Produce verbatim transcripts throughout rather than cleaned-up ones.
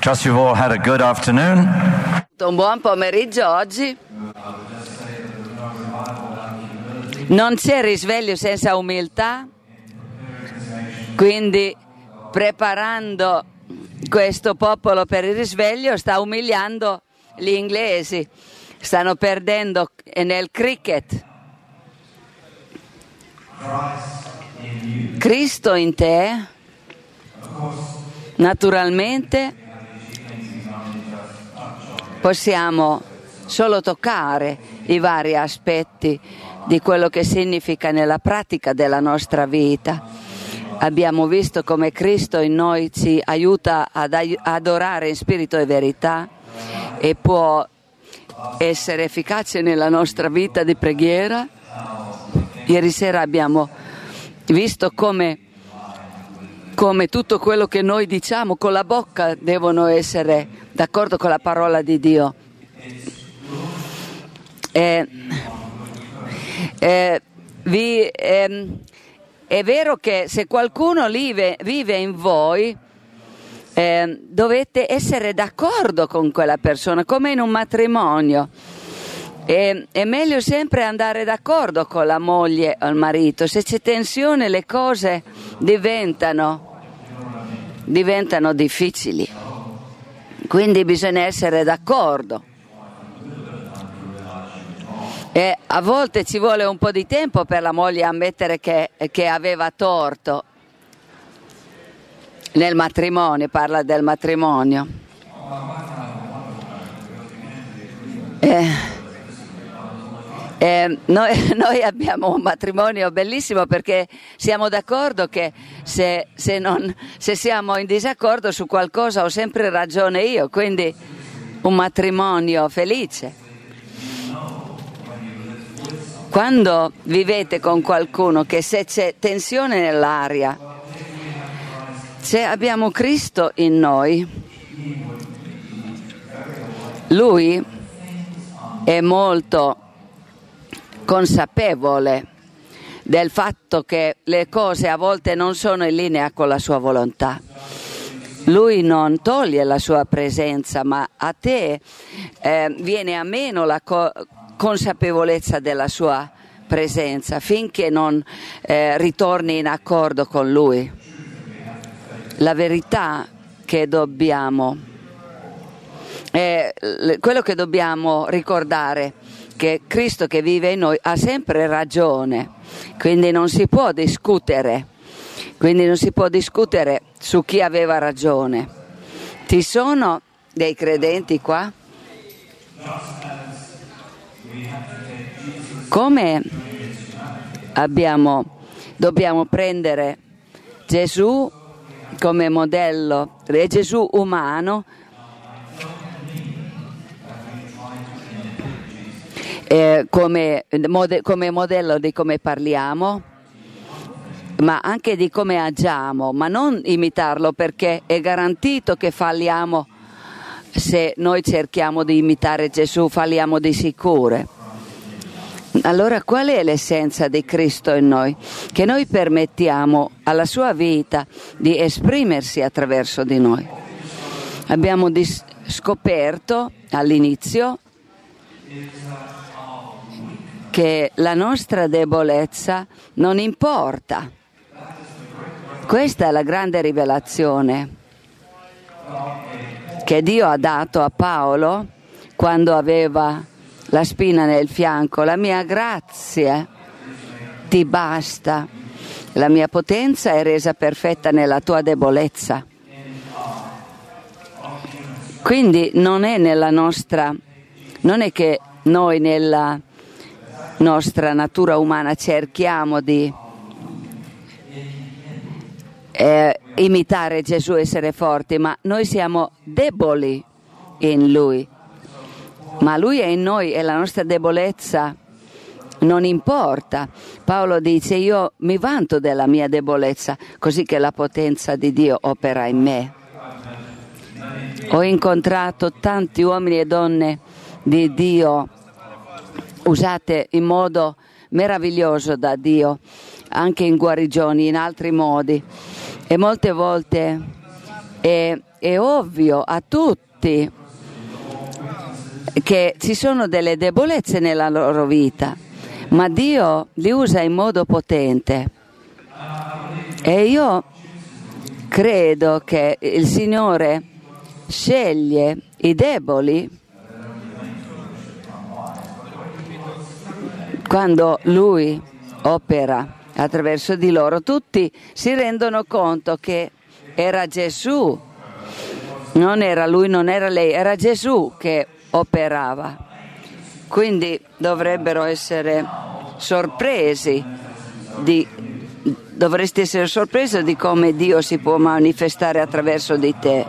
Trust you've all had a good afternoon. Un buon pomeriggio oggi. Non c'è risveglio senza umiltà, quindi preparando questo popolo per il risveglio sta umiliando gli inglesi, stanno perdendo nel cricket. Cristo in te, naturalmente possiamo solo toccare i vari aspetti di quello che significa nella pratica della nostra vita. Abbiamo visto come Cristo in noi ci aiuta ad adorare in spirito e verità e può essere efficace nella nostra vita di preghiera. Ieri sera abbiamo visto come, come tutto quello che noi diciamo con la bocca devono essere d'accordo con la parola di Dio. Eh, eh, vi, eh, è vero che se qualcuno vive, vive in voi, eh, dovete essere d'accordo con quella persona, come in un matrimonio. E, è meglio sempre andare d'accordo con la moglie o il marito. Se c'è tensione le cose diventano, diventano difficili. Quindi bisogna essere d'accordo. E a volte ci vuole un po' di tempo per la moglie ammettere che, che aveva torto nel matrimonio, parla del matrimonio. Eh, eh, noi, noi abbiamo un matrimonio bellissimo perché siamo d'accordo che se, se, non, se siamo in disaccordo su qualcosa ho sempre ragione io, quindi un matrimonio felice. Quando vivete con qualcuno che se c'è tensione nell'aria, se abbiamo Cristo in noi, Lui è molto consapevole del fatto che le cose a volte non sono in linea con la sua volontà. Lui non toglie la sua presenza, ma a te eh, viene a meno la co- consapevolezza della sua presenza finché non eh, ritorni in accordo con Lui. La verità che dobbiamo, eh, quello che dobbiamo ricordare, che Cristo che vive in noi ha sempre ragione, quindi non si può discutere, quindi non si può discutere su chi aveva ragione. Ci sono dei credenti qua? Come abbiamo, dobbiamo prendere Gesù come modello, Gesù umano, eh, come, mode, come modello di come parliamo, ma anche di come agiamo, ma non imitarlo, perché è garantito che falliamo se noi cerchiamo di imitare Gesù, falliamo di sicuro. Allora qual è l'essenza di Cristo in noi? Che noi permettiamo alla sua vita di esprimersi attraverso di noi. Abbiamo dis- scoperto all'inizio che la nostra debolezza non importa. Questa è la grande rivelazione che Dio ha dato a Paolo quando aveva la spina nel fianco. La mia grazia ti basta, la mia potenza è resa perfetta nella tua debolezza. Quindi non è nella nostra, non è che noi nella nostra natura umana cerchiamo di eh, imitare Gesù, essere forti, ma noi siamo deboli in Lui. Ma Lui è in noi e la nostra debolezza non importa. Paolo dice: io mi vanto della mia debolezza, così che la potenza di Dio opera in me. Ho incontrato tanti uomini e donne di Dio usate in modo meraviglioso da Dio, anche in guarigioni, in altri modi, e molte volte è è ovvio a tutti che ci sono delle debolezze nella loro vita, ma Dio li usa in modo potente. E io credo che il Signore sceglie i deboli quando Lui opera attraverso di loro. Tutti si rendono conto che era Gesù, non era lui, non era lei, era Gesù che operava. Quindi dovrebbero essere sorpresi di, dovresti essere sorpreso di come Dio si può manifestare attraverso di te.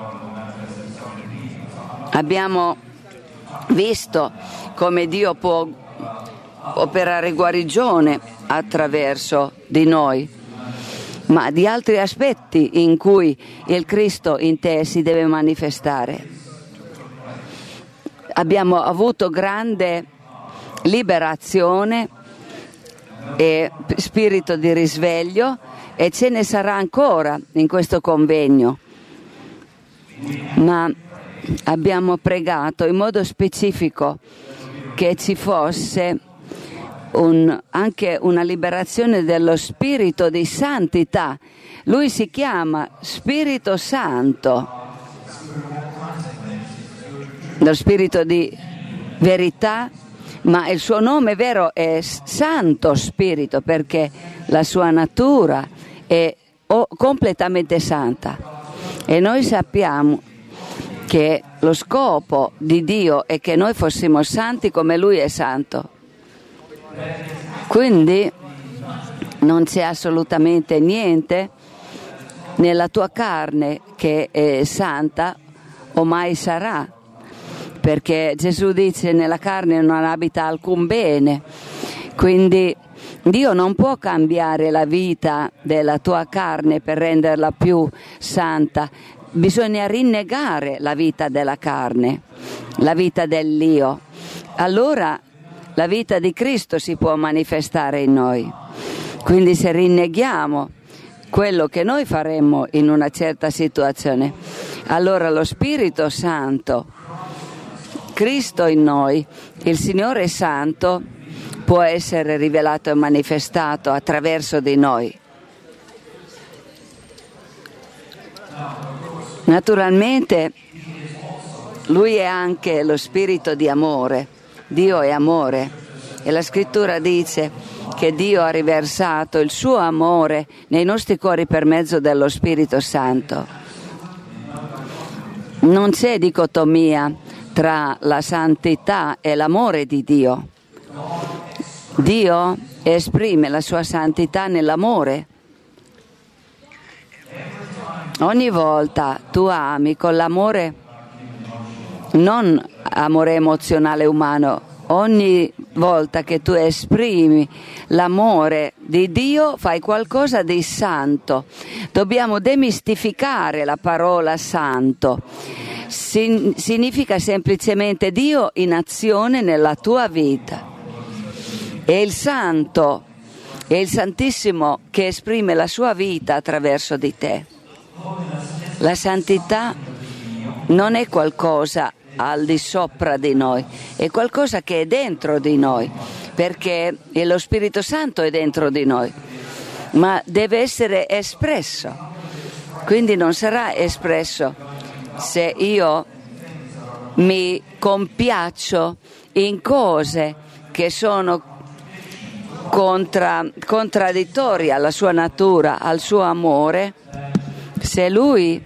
Abbiamo visto come Dio può operare guarigione attraverso di noi, ma di altri aspetti in cui il Cristo in te si deve manifestare. Abbiamo avuto grande liberazione e spirito di risveglio, e ce ne sarà ancora in questo convegno, ma abbiamo pregato in modo specifico che ci fosse Un, anche una liberazione dello spirito di santità. Lui si chiama Spirito Santo, lo spirito di verità, ma il suo nome vero è Santo Spirito, perché la sua natura è completamente santa. E noi sappiamo che lo scopo di Dio è che noi fossimo santi come Lui è santo. Quindi non c'è assolutamente niente nella tua carne che è santa o mai sarà, perché Gesù dice: nella carne non abita alcun bene. Quindi Dio non può cambiare la vita della tua carne per renderla più santa. Bisogna rinnegare la vita della carne, la vita dell'io. Allora la vita di Cristo si può manifestare in noi. Quindi se rinneghiamo quello che noi faremmo in una certa situazione, allora lo Spirito Santo, Cristo in noi, il Signore Santo, può essere rivelato e manifestato attraverso di noi. Naturalmente Lui è anche lo Spirito di amore. Dio è amore, e la scrittura dice che Dio ha riversato il suo amore nei nostri cuori per mezzo dello Spirito Santo. Non c'è dicotomia tra la santità e l'amore di Dio. Dio esprime la sua santità nell'amore. Ogni volta tu ami con l'amore, non amore emozionale umano, ogni volta che tu esprimi l'amore di Dio fai qualcosa di santo. Dobbiamo demistificare la parola santo. Sin- significa semplicemente Dio in azione nella tua vita. E il santo è il Santissimo che esprime la sua vita attraverso di te. La santità non è qualcosa al di sopra di noi, è qualcosa che è dentro di noi, perché lo Spirito Santo è dentro di noi, ma deve essere espresso. Quindi non sarà espresso se io mi compiaccio in cose che sono contra, contraddittorie alla sua natura, al suo amore. Se lui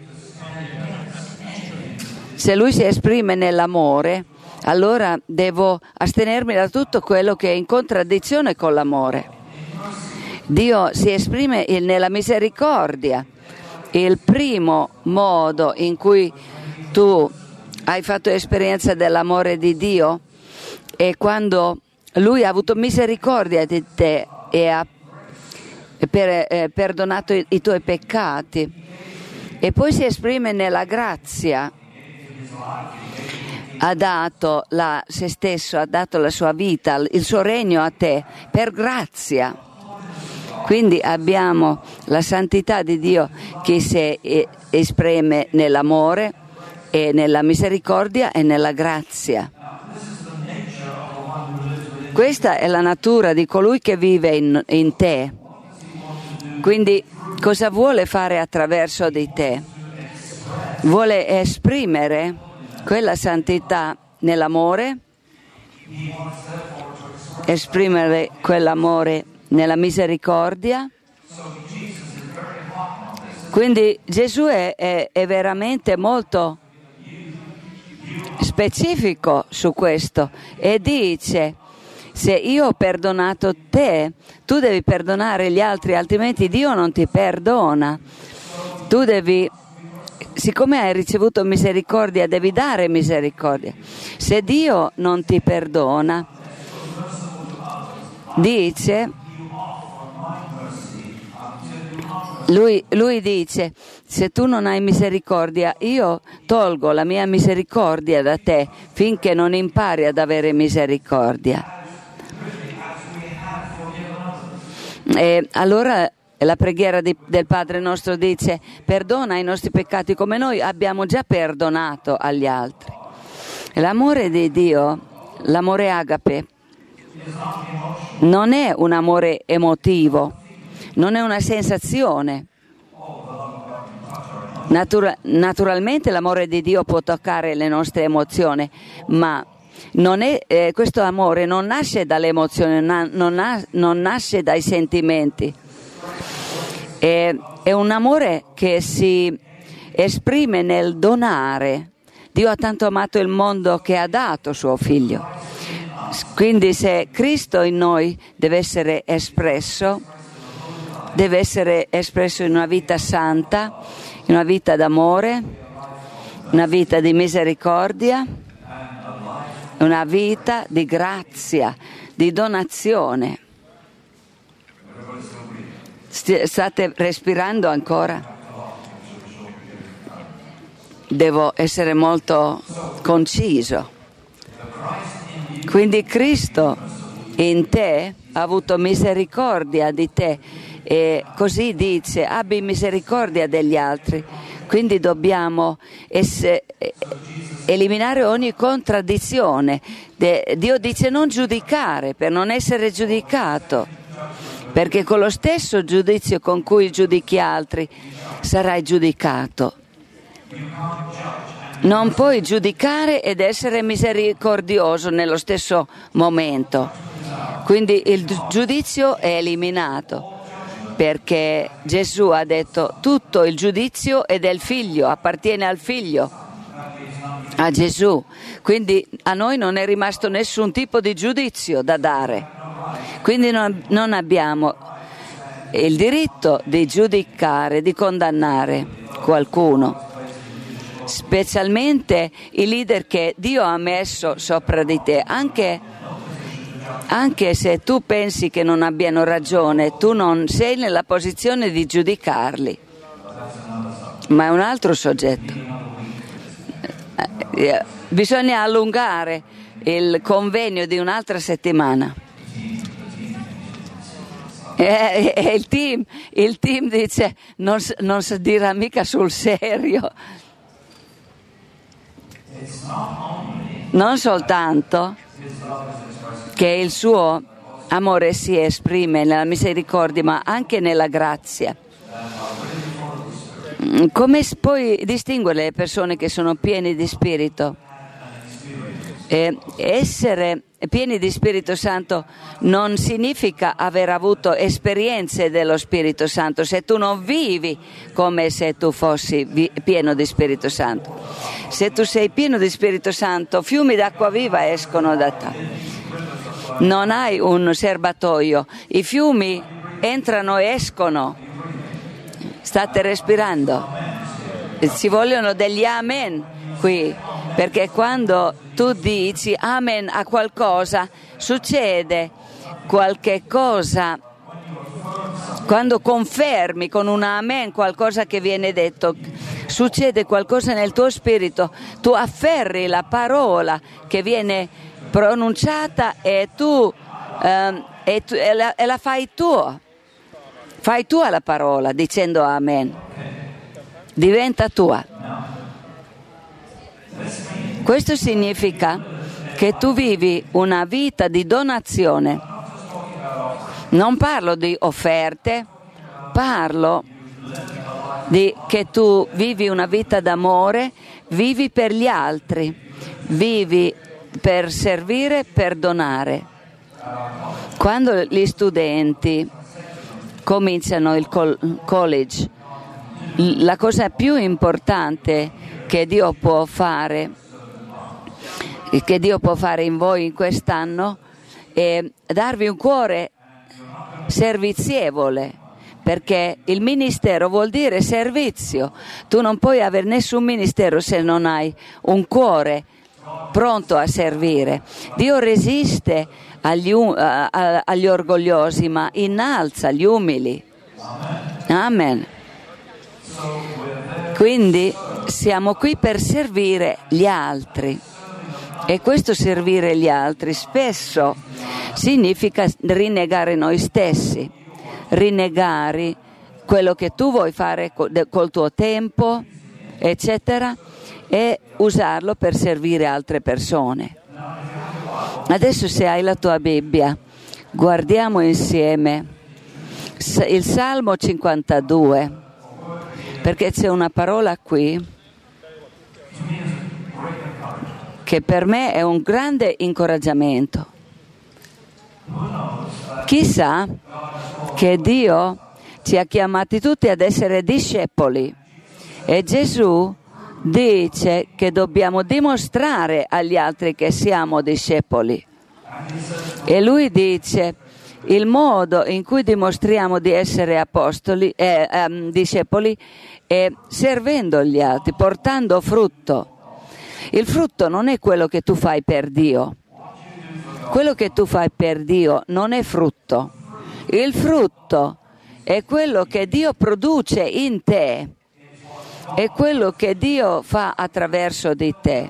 Se lui si esprime nell'amore, allora devo astenermi da tutto quello che è in contraddizione con l'amore. Dio si esprime nella misericordia. Il primo modo in cui tu hai fatto esperienza dell'amore di Dio è quando Lui ha avuto misericordia di te e ha per, eh, perdonato i, i tuoi peccati, e poi si esprime nella grazia. Ha dato la, se stesso, ha dato la sua vita, il suo regno a te per grazia. Quindi abbiamo la santità di Dio che si esprime nell'amore e nella misericordia e nella grazia. Questa è la natura di colui che vive in, in te. Quindi cosa vuole fare attraverso di te? Vuole esprimere quella santità nell'amore, esprimere quell'amore nella misericordia. Quindi Gesù è, è, è veramente molto specifico su questo e dice: se io ho perdonato te, tu devi perdonare gli altri, altrimenti Dio non ti perdona. Tu devi, siccome hai ricevuto misericordia, devi dare misericordia. Se Dio non ti perdona, dice, lui, lui dice, se tu non hai misericordia, io tolgo la mia misericordia da te finché non impari ad avere misericordia. E allora la preghiera di, del Padre nostro dice: perdona i nostri peccati come noi abbiamo già perdonato agli altri. L'amore di Dio, l'amore agape, non è un amore emotivo, non è una sensazione. Natura, naturalmente l'amore di Dio può toccare le nostre emozioni, ma non è, eh, questo amore non nasce dalle emozioni, non, non, non nasce dai sentimenti. È, è un amore che si esprime nel donare. Dio ha tanto amato il mondo che ha dato suo figlio. Quindi se Cristo in noi deve essere espresso, deve essere espresso in una vita santa, in una vita d'amore, una vita di misericordia, una vita di grazia, di donazione. State respirando ancora? Devo essere molto conciso. Quindi Cristo in te ha avuto misericordia di te e così dice: abbi misericordia degli altri. Quindi dobbiamo essere, eliminare ogni contraddizione. Dio dice non giudicare per non essere giudicato, perché con lo stesso giudizio con cui giudichi altri sarai giudicato. Non puoi giudicare ed essere misericordioso nello stesso momento. Quindi il giudizio è eliminato, perché Gesù ha detto tutto il giudizio è del figlio, appartiene al figlio, a Gesù. Quindi a noi non è rimasto nessun tipo di giudizio da dare. Quindi non, non abbiamo il diritto di giudicare, di condannare qualcuno, specialmente i leader che Dio ha messo sopra di te. Anche, anche se tu pensi che non abbiano ragione, tu non sei nella posizione di giudicarli, ma è un altro soggetto. Bisogna allungare il convegno di un'altra settimana. E, e il team, il team dice non, non si dirà mica sul serio. Non soltanto che il suo amore si esprime nella misericordia, ma anche nella grazia. Come puoi distinguere le persone che sono piene di spirito? Eh, essere pieni di Spirito Santo non significa aver avuto esperienze dello Spirito Santo se tu non vivi come se tu fossi vi- pieno di Spirito Santo. Se tu sei pieno di Spirito Santo, fiumi d'acqua viva escono da te. Non hai un serbatoio, i fiumi entrano e escono. State respirando. Ci vogliono degli amen qui, perché quando tu dici amen a qualcosa, succede qualche cosa. Quando confermi con un amen qualcosa che viene detto, succede qualcosa nel tuo spirito. Tu afferri la parola che viene pronunciata e tu, ehm, e, tu e, la, e la fai tua. Fai tua la parola dicendo amen. Diventa tua. Questo significa che tu vivi una vita di donazione. Non parlo di offerte, parlo di che tu vivi una vita d'amore, vivi per gli altri, vivi per servire, per donare. Quando gli studenti cominciano il college, la cosa più importante che Dio può fare, che Dio può fare in voi in quest'anno, è darvi un cuore servizievole, perché il ministero vuol dire servizio. Tu non puoi avere nessun ministero se non hai un cuore pronto a servire. Dio resiste agli, uh, agli orgogliosi, ma innalza gli umili. Amen. Quindi siamo qui per servire gli altri, e questo servire gli altri spesso significa rinnegare noi stessi, rinnegare quello che tu vuoi fare col tuo tempo, eccetera, e usarlo per servire altre persone. Adesso, se hai la tua Bibbia, guardiamo insieme il Salmo cinquantadue, perché c'è una parola qui che per me è un grande incoraggiamento. Chissà che Dio ci ha chiamati tutti ad essere discepoli, e Gesù dice che dobbiamo dimostrare agli altri che siamo discepoli, e lui dice: il modo in cui dimostriamo di essere apostoli, eh, um, discepoli, è servendo gli altri, portando frutto. Il frutto non è quello che tu fai per Dio. Quello che tu fai per Dio non è frutto. Il frutto è quello che Dio produce in te, è quello che Dio fa attraverso di te.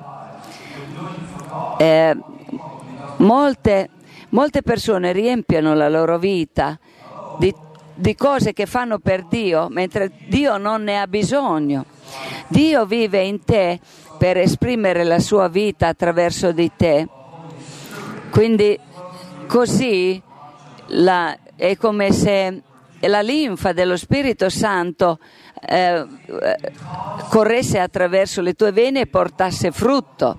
Eh, molte, molte persone riempiono la loro vita di, di cose che fanno per Dio, mentre Dio non ne ha bisogno. Dio vive in te per esprimere la sua vita attraverso di te. Quindi così la, è come se la linfa dello Spirito Santo eh, corresse attraverso le tue vene e portasse frutto.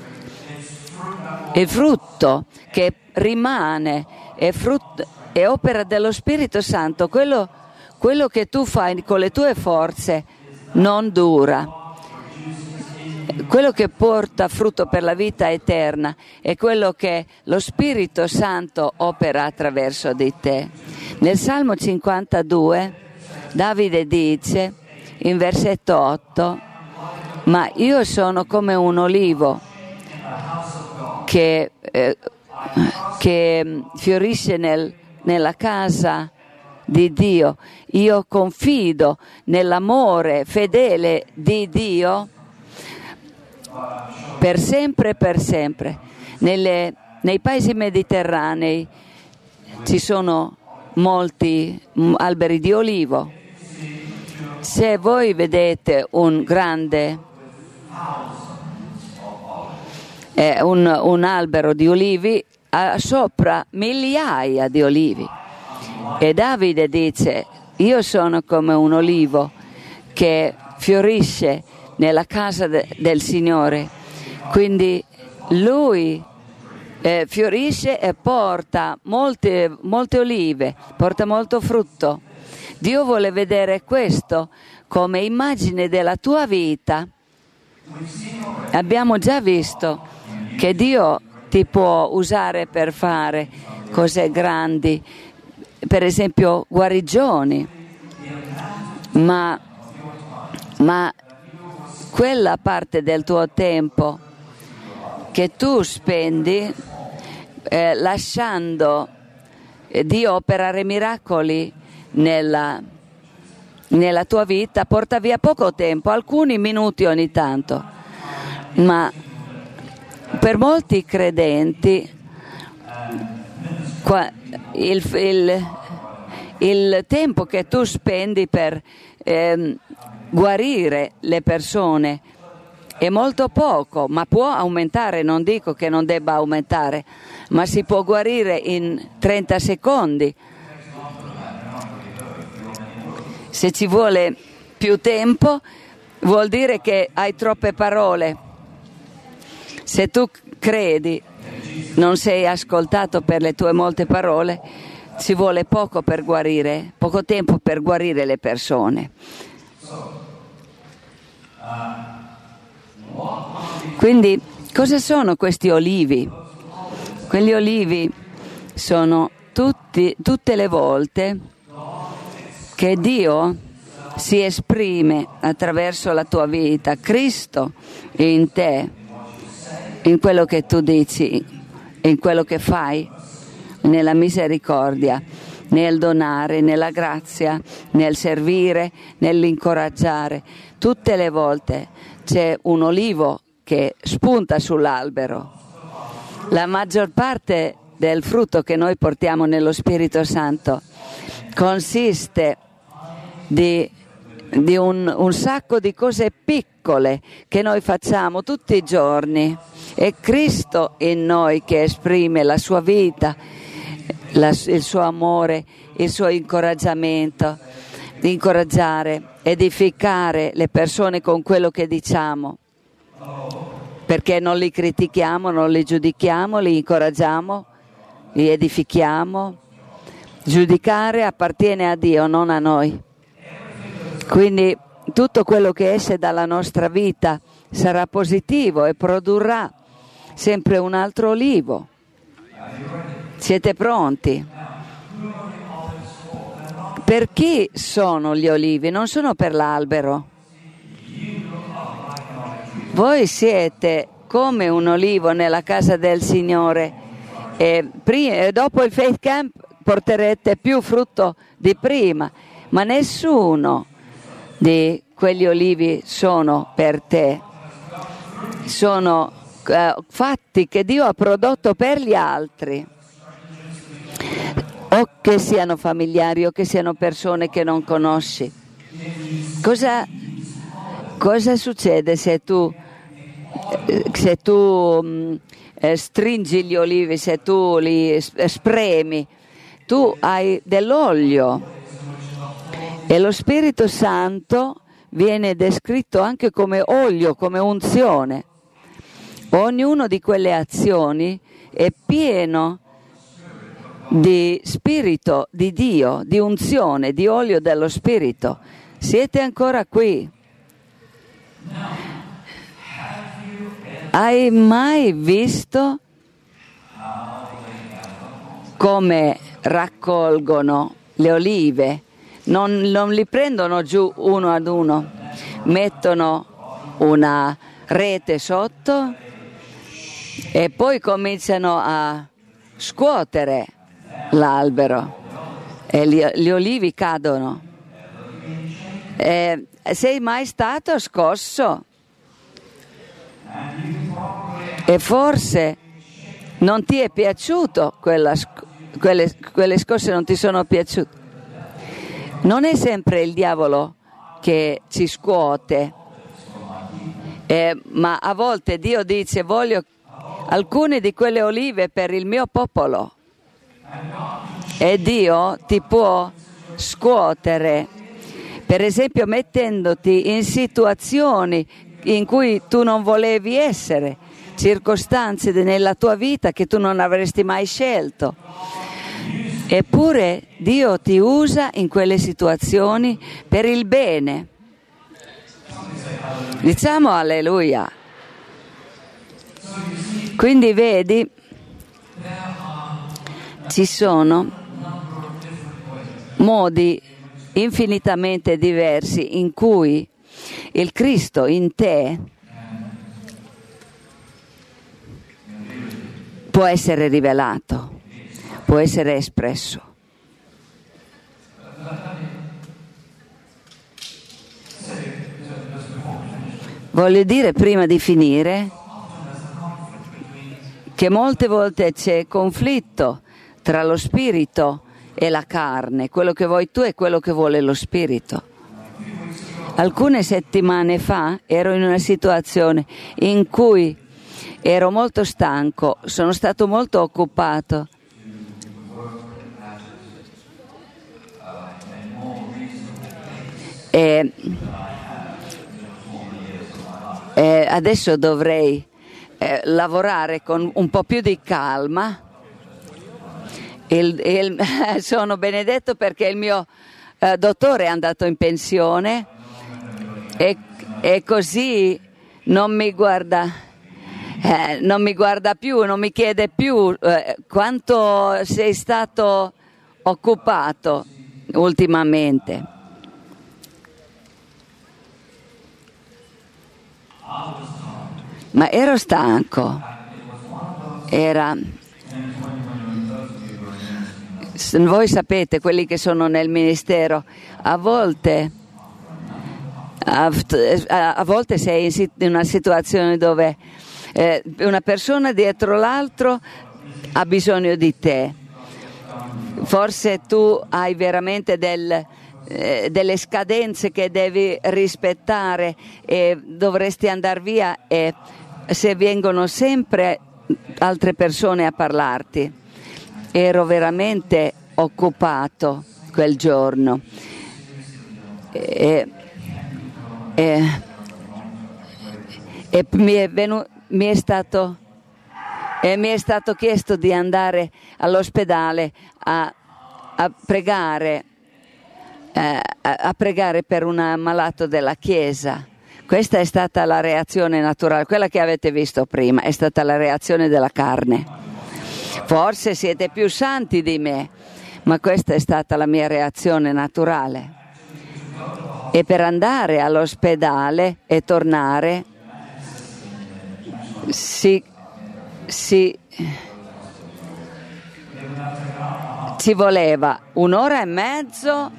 Il frutto che rimane è, frutto, è opera dello Spirito Santo. Quello, quello che tu fai con le tue forze non dura. Quello che porta frutto per la vita eterna è quello che lo Spirito Santo opera attraverso di te. Nel Salmo cinquantadue Davide dice in versetto otto: ma io sono come un olivo che, eh, che fiorisce nel, nella casa di Dio. Io confido nell'amore fedele di Dio per sempre e per sempre. Nelle, nei paesi mediterranei ci sono molti alberi di olivo. Se voi vedete un grande eh, un, un albero di olivi, ha sopra migliaia di olivi, e Davide dice: io sono come un olivo che fiorisce nella casa de, del Signore. Quindi lui eh, fiorisce e porta molte, molte olive, porta molto frutto. Dio vuole vedere questo come immagine della tua vita. Abbiamo già visto che Dio ti può usare per fare cose grandi, per esempio guarigioni, ma, ma quella parte del tuo tempo che tu spendi eh, lasciando Dio operare miracoli nella, nella tua vita porta via poco tempo, alcuni minuti ogni tanto, ma per molti credenti qua, il, il, il tempo che tu spendi per eh, guarire le persone è molto poco, ma può aumentare, non dico che non debba aumentare, ma si può guarire in trenta secondi. Se ci vuole più tempo, vuol dire che hai troppe parole. Se tu credi, non sei ascoltato per le tue molte parole, ci vuole poco per guarire, poco tempo per guarire le persone. Quindi, cosa sono questi olivi? Quegli olivi sono tutti, tutte le volte che Dio si esprime attraverso la tua vita, Cristo in te, in quello che tu dici, in quello che fai, nella misericordia, nel donare, nella grazia, nel servire, nell'incoraggiare. Tutte le volte c'è un olivo che spunta sull'albero. La maggior parte del frutto che noi portiamo nello Spirito Santo consiste di, di un, un sacco di cose piccole che noi facciamo tutti i giorni. È Cristo in noi che esprime la sua vita, la, il suo amore, il suo incoraggiamento, di incoraggiare, edificare le persone con quello che diciamo, perché non li critichiamo, non li giudichiamo, li incoraggiamo, li edifichiamo. Giudicare appartiene a Dio, non a noi. Quindi tutto quello che esce dalla nostra vita sarà positivo e produrrà sempre un altro olivo. Siete pronti? Per chi sono gli olivi? Non sono per l'albero. Voi siete come un olivo nella casa del Signore e, prima, e dopo il Faith Camp porterete più frutto di prima, ma nessuno di quegli olivi sono per te. Sono uh, fatti che Dio ha prodotto per gli altri, o che siano familiari o che siano persone che non conosci. Cosa, cosa succede se tu, se tu mh, stringi gli olivi, se tu li spremi? Tu hai dell'olio e lo Spirito Santo viene descritto anche come olio, come unzione. Ognuno di quelle azioni è pieno di spirito di Dio, di unzione, di olio dello Spirito. Siete ancora qui? Hai mai visto come raccolgono le olive? Non, non li prendono giù uno ad uno, mettono una rete sotto e poi cominciano a scuotere l'albero e gli, gli olivi cadono. Eh, sei mai stato scosso? E forse non ti è piaciuto quella, quelle, quelle scosse non ti sono piaciute. Non è sempre il diavolo che ci scuote, eh, ma a volte Dio dice: voglio alcune di quelle olive per il mio popolo, e Dio ti può scuotere, per esempio mettendoti in situazioni in cui tu non volevi essere, circostanze nella tua vita che tu non avresti mai scelto. Eppure Dio ti usa in quelle situazioni per il bene. Diciamo alleluia. Quindi vedi, ci sono modi infinitamente diversi in cui il Cristo in te può essere rivelato, può essere espresso. Voglio dire, prima di finire, che molte volte c'è conflitto tra lo spirito è la carne, quello che vuoi tu è quello che vuole lo spirito. Alcune settimane fa ero in una situazione in cui ero molto stanco, sono stato molto occupato e, e adesso dovrei eh, lavorare con un po' più di calma. Il, il, sono benedetto perché il mio eh, dottore è andato in pensione e, e così non mi guarda, eh, non mi guarda più, non mi chiede più eh, quanto sei stato occupato ultimamente. Ma ero stanco, era... Voi sapete, quelli che sono nel ministero, a volte, a, a volte sei in una situazione dove eh, una persona dietro l'altro ha bisogno di te. Forse tu hai veramente del, eh, delle scadenze che devi rispettare e dovresti andare via, e se vengono sempre altre persone a parlarti. Ero veramente occupato quel giorno e, e, e mi, è venu, mi, è stato, e mi è stato chiesto di andare all'ospedale a, a pregare eh, a, a pregare per un malato della Chiesa. Questa è stata la reazione naturale, quella che avete visto prima, è stata la reazione della carne. Forse siete più santi di me, ma questa è stata la mia reazione naturale. E per andare all'ospedale e tornare si, si, ci voleva un'ora e mezzo,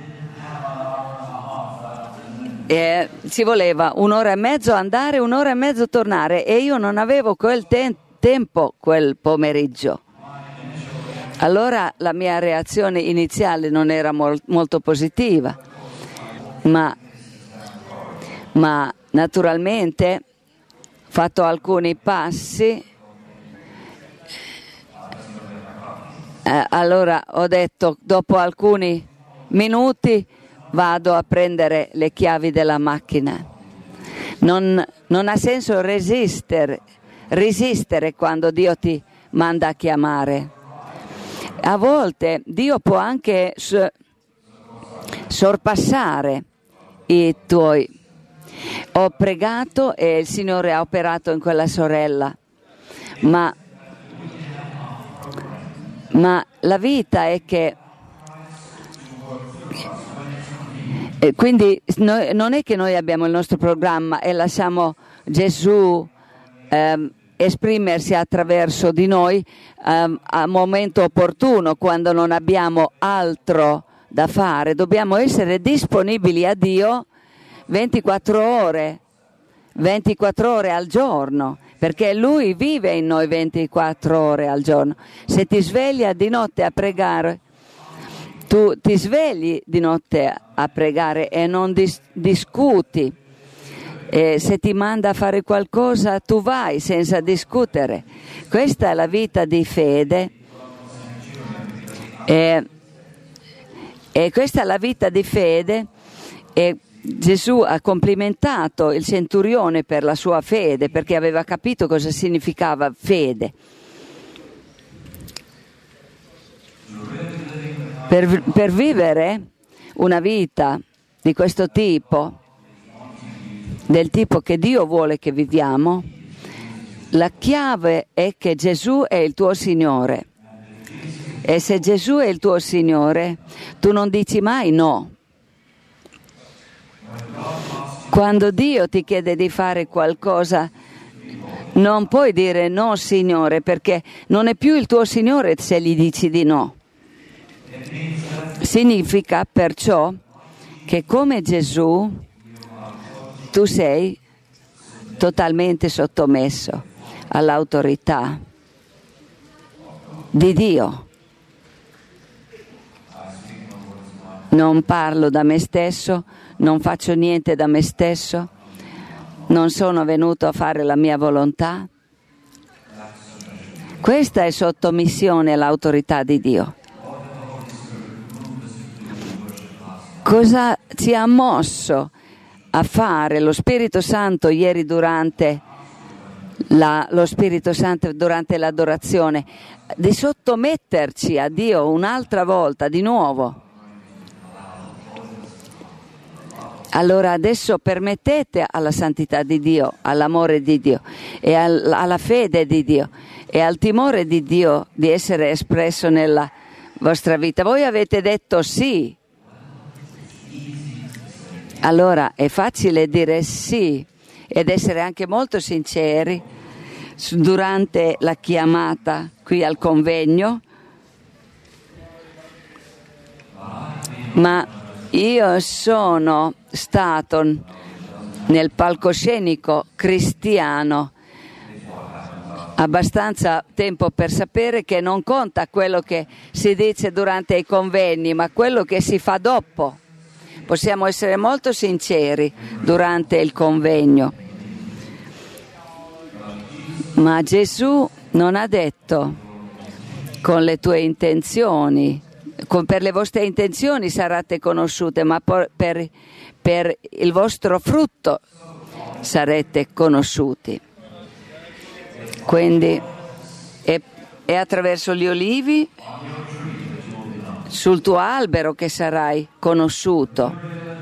e ci voleva un'ora e mezzo andare, un'ora e mezzo tornare, e io non avevo quel te- tempo quel pomeriggio. Allora la mia reazione iniziale non era mol- molto positiva, ma, ma naturalmente ho fatto alcuni passi, eh, allora ho detto, dopo alcuni minuti vado a prendere le chiavi della macchina. Non, non ha senso resistere, resistere quando Dio ti manda a chiamare. A volte Dio può anche sorpassare i tuoi. Ho pregato e il Signore ha operato in quella sorella, ma, ma la vita è che e quindi noi, non è che noi abbiamo il nostro programma e lasciamo Gesù ehm, esprimersi attraverso di noi um, a momento opportuno, quando non abbiamo altro da fare. Dobbiamo essere disponibili a Dio ventiquattro ore, ventiquattro ore al giorno, perché Lui vive in noi ventiquattro ore al giorno. Se ti sveglia di notte a pregare, tu ti svegli di notte a pregare e non dis- discuti. E se ti manda a fare qualcosa, tu vai senza discutere. Questa è la vita di fede. E, e questa è la vita di fede. E Gesù ha complimentato il centurione per la sua fede, perché aveva capito cosa significava fede. Per, per vivere una vita di questo tipo, del tipo che Dio vuole che viviamo, la chiave è che Gesù è il tuo Signore. E se Gesù è il tuo Signore, tu non dici mai no. Quando Dio ti chiede di fare qualcosa, non puoi dire no, Signore, perché non è più il tuo Signore se gli dici di no. Significa perciò che come Gesù tu sei totalmente sottomesso all'autorità di Dio. Non parlo da me stesso, non faccio niente da me stesso, non sono venuto a fare la mia volontà. Questa è sottomissione all'autorità di Dio. Cosa ci ha mosso a fare lo Spirito Santo ieri durante la, lo Spirito Santo durante l'adorazione? Di sottometterci a Dio un'altra volta, di nuovo. Allora adesso permettete alla santità di Dio, all'amore di Dio e al, alla fede di Dio e al timore di Dio di essere espresso nella vostra vita. Voi avete detto sì. Allora è facile dire sì ed essere anche molto sinceri durante la chiamata qui al convegno, ma io sono stato nel palcoscenico cristiano abbastanza tempo per sapere che non conta quello che si dice durante i convegni, ma quello che si fa dopo. Possiamo essere molto sinceri durante il convegno, ma Gesù non ha detto con le tue intenzioni, con, per le vostre intenzioni sarete conosciute, ma per, per, per il vostro frutto sarete conosciuti. Quindi è, è attraverso gli olivi sul tuo albero che sarai conosciuto.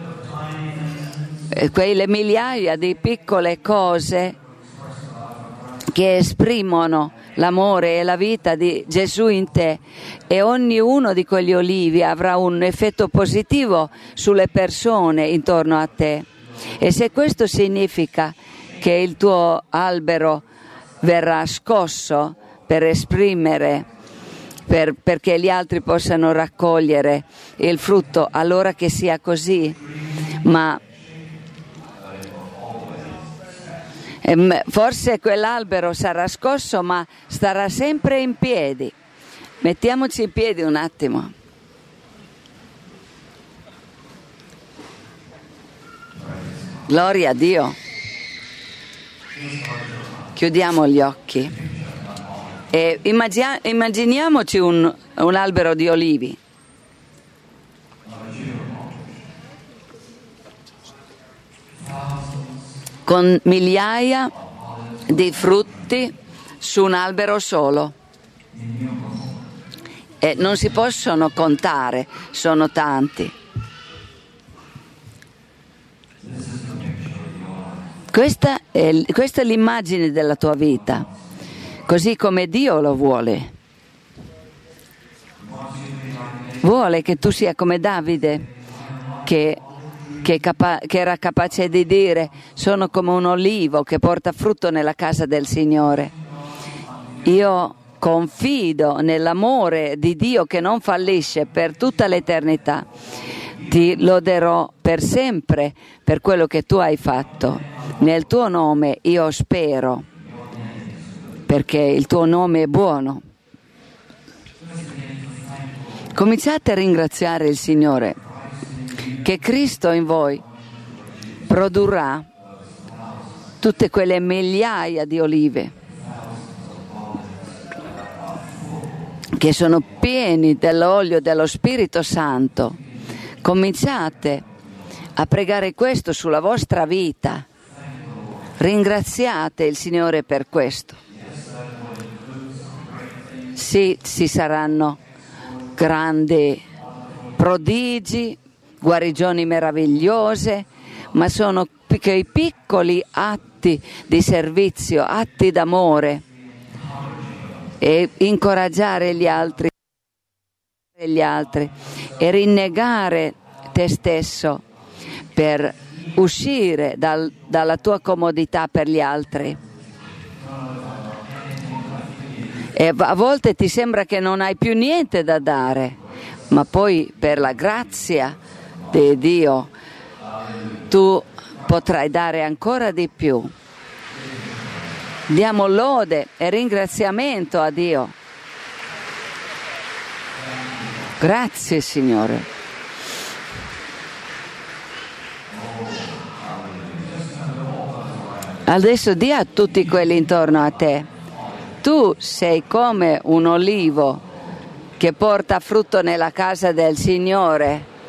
E quelle migliaia di piccole cose che esprimono l'amore e la vita di Gesù in te, e ognuno di quegli olivi avrà un effetto positivo sulle persone intorno a te. E se questo significa che il tuo albero verrà scosso per esprimere, per, perché gli altri possano raccogliere il frutto, allora che sia così. Ma forse quell'albero sarà scosso, ma starà sempre in piedi. Mettiamoci in piedi un attimo. Gloria a Dio. Chiudiamo gli occhi e immagina- immaginiamoci un, un albero di olivi. Con migliaia di frutti su un albero solo. E non si possono contare, sono tanti. Questa è, questa è l'immagine della tua vita, così come Dio lo vuole. Vuole che tu sia come Davide, che Che, capa- che era capace di dire: sono come un olivo che porta frutto nella casa del Signore. Io confido nell'amore di Dio che non fallisce per tutta l'eternità. Ti loderò per sempre per quello che tu hai fatto. Nel tuo nome io spero, perché il tuo nome è buono. Cominciate a ringraziare il Signore che Cristo in voi produrrà tutte quelle migliaia di olive che sono pieni dell'olio dello Spirito Santo. Cominciate a pregare questo sulla vostra vita. Ringraziate il Signore per questo. Sì, ci saranno grandi prodigi, guarigioni meravigliose, ma sono quei piccoli atti di servizio, atti d'amore, e incoraggiare gli altri, gli altri e rinnegare te stesso per uscire dal, dalla tua comodità per gli altri. E a volte ti sembra che non hai più niente da dare, ma poi per la grazia di Dio tu potrai dare ancora di più. Diamo lode e ringraziamento a Dio. Grazie Signore. Adesso di a tutti quelli intorno a te: tu sei come un olivo che porta frutto nella casa del Signore.